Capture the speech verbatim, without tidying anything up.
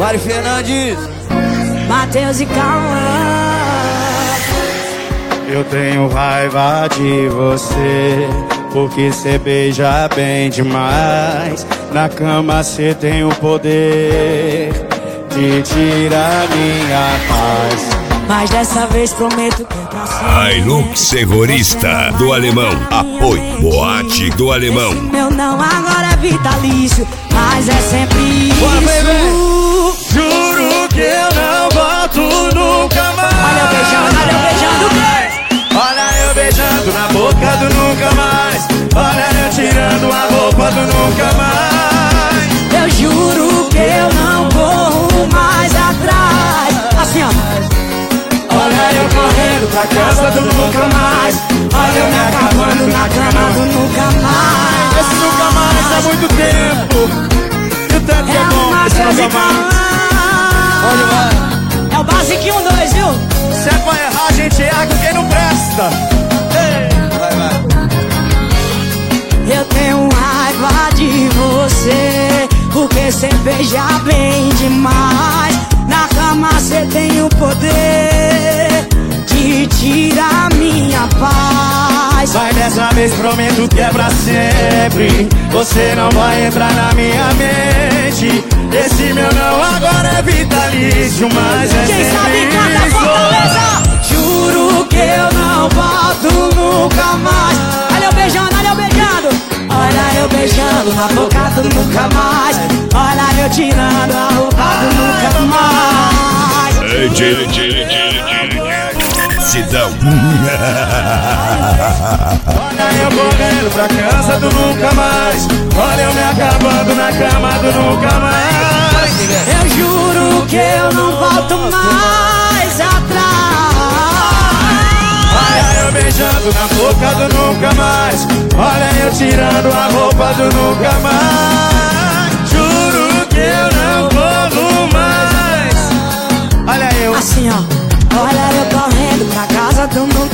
Mari Fernandes, Matheus e Cauã. Eu tenho raiva de você, porque cê beija bem demais. Na cama cê tem o poder de tirar minha paz. Mas dessa vez prometo que é pra sempre. Hilux terrorista do Alemão. Apoio Boate do Alemão. Meu não agora é vitalício, mas é sempre isso. Bora, baby. Juro que eu não volto nunca mais. Olha eu beijando, olha eu beijando, beijo. Olha eu beijando na boca do nunca mais. Olha eu tirando a roupa do nunca mais. Eu juro que eu não corro mais atrás. Assim ó. Olha eu correndo pra casa do nunca mais. Olha eu me acabando na cama do nunca mais. Esse nunca mais há muito tempo. E o tanto que é bom esse nunca mais. onde vai? É o basiquinho dois, viu? Se é pra errar, a gente erra com quem não presta. Ei. Vai, vai. Eu tenho raiva de você, porque cê beija bem demais. Na cama cê tem o poder de tirar minha paz. Vai dessa vez, prometo que é pra sempre. Você não vai entrar na minha mente. Esse meu não agora é vitalício, mas é Quem sempre sabe canta isso. Fortaleza. Juro que eu não volto nunca mais. Olha eu beijando, olha eu beijando. Olha eu beijando na boca do nunca mais. Olha eu tirando a roupa do nunca mais. Sidão. Olha eu correndo pra casa do nunca mais. Olha eu me acabando na cama do nunca mais. Eu juro que eu não volto mais atrás. Olha eu beijando na boca do nunca mais. Olha eu tirando a roupa do nunca mais. Juro que eu não corro mais. Olha eu. Assim ó. Olha eu correndo pra casa do nunca